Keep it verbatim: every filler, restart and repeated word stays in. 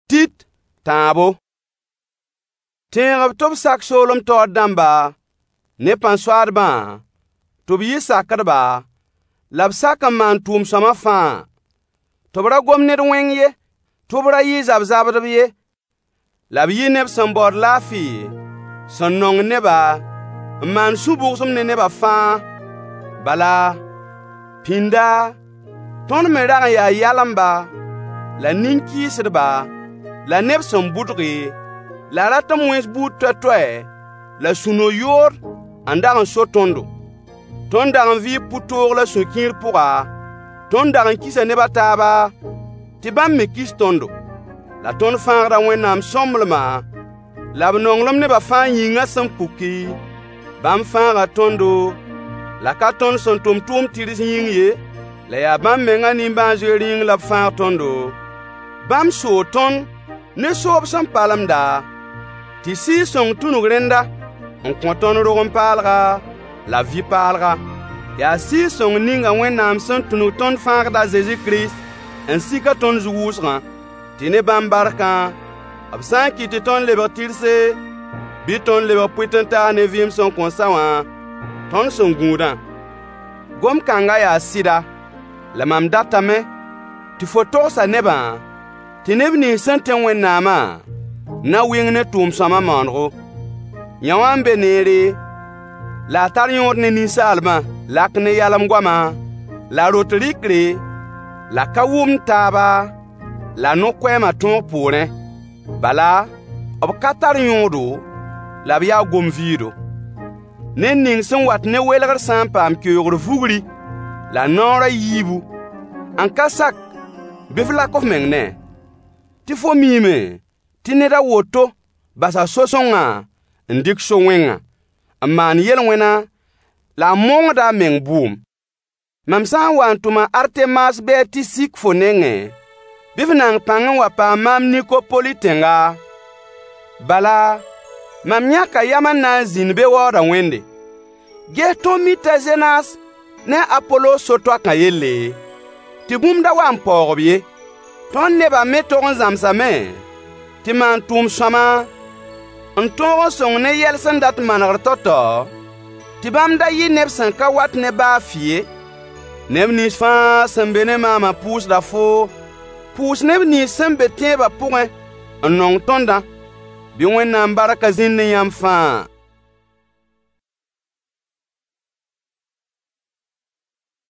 Tit taabo. Tẽegb tɩ b sak soolem taoor dãmba ne pãn-soaadbã tɩ b yɩ sakdba la b sak n maan tʋʋm-sõama fãa. Tɩ b ra gom ned wẽng ye, tɩ b ra yɩ zab-zabdb ye, la b yɩ neb sẽn baood laafɩ sẽn nong neba n maan sũ-bʋgsem ne neba fãa. Bala, pĩnda, tõnd me rag n yaa yalemba la nin-kɩɩsdba la neb sẽn bʋdge la rat n wẽns buud toɛ-toɛ la sũ-no-yood n dag n so tõndo. Tõnd dag n vɩɩ pʋ-toog la sũ-kĩir pʋga. Tõnd dag n kisa neb a taaba tɩ bãmb me kis tõndo. La tõnd fãagda Wẽnnaam sõmblema la b nonglem nebã fãa yĩngã sẽn puki. Bãmb fãaga tõndo la ka tõnd sẽn tʋm tʋʋm tɩrs yĩng ye, la yaa bãmb mengã nimbãan-zoeer yĩng la b fãag tõndo. Bãmb soo tõnd ne soob sẽn palemda tɩ Sɩɩg-sõng tũnug rẽnda n kõ tõnd rog-n-paalga la vɩ-paalga. Yaa Sɩɩg-sõng ninga Wẽnnaam sẽn tũnug tõnd fãagda a Zezi Kirist n sika tõnd zu-wʋsgã, tɩ ne bãmb barkã b sã n kɩt tɩ tõnd lebg tɩrse bɩ tõnd lebg pʋɩt n taag ne vɩɩm sẽn kõn-sã wã tõnd sẽn gũudã. Gom-kãngã yaa sɩda, la mam datame tɩ fo togsa nebã tɩ neb nins sẽn tẽ Wẽnnaamã na wɩng ne tʋʋm-sõama maonego. Yã wã n be neere la a tar yõod ne ninsaalbã, lak ne yalem goamã, la rot rɩkre, la ka wʋmd taaba, la no-koɛɛmã tõog poorẽ. Bala, b ka tar yõodo, la b yaa gom-vɩɩdo. Ned ning sẽn wat ne welgr sã n paam keoogr vugri la noorã yiibu n ka sak bɩ f lak f meng ne, tɩ fo miime tɩ ned a woto basa so-sõngã n dɩk so-wẽngã n maan yel-wẽna la a mongda a meng bʋʋm. Mam sã n wa n tʋma Artemas bɩ a tɩ sik fo nengẽ, bɩ f nang pãng n wa paam maam Nikopoli tẽnga. Bala, mam yãka yam n na n zĩnd be waooda wẽnde. Ges tõnd mi t'a Zenas ne Apolo so-toakã yelle, tɩ bũmb da wa n paoogb ye. Tõnd nebã me tog n zãmsame tɩ maan tʋʋm-sõama n tõog n sõng ne yɛl sẽn dat manegr tao-tao, tɩ bãmb da yɩ neb sẽn ka wat ne baafɩ ye. Neb nins fãa sẽn be ne maamã pʋʋsda fo, pʋʋs neb nins sẽn be tẽebã pʋgẽ n nong tõndã. Bɩ Wẽnnaam barka zĩnd ne yãmb fãa.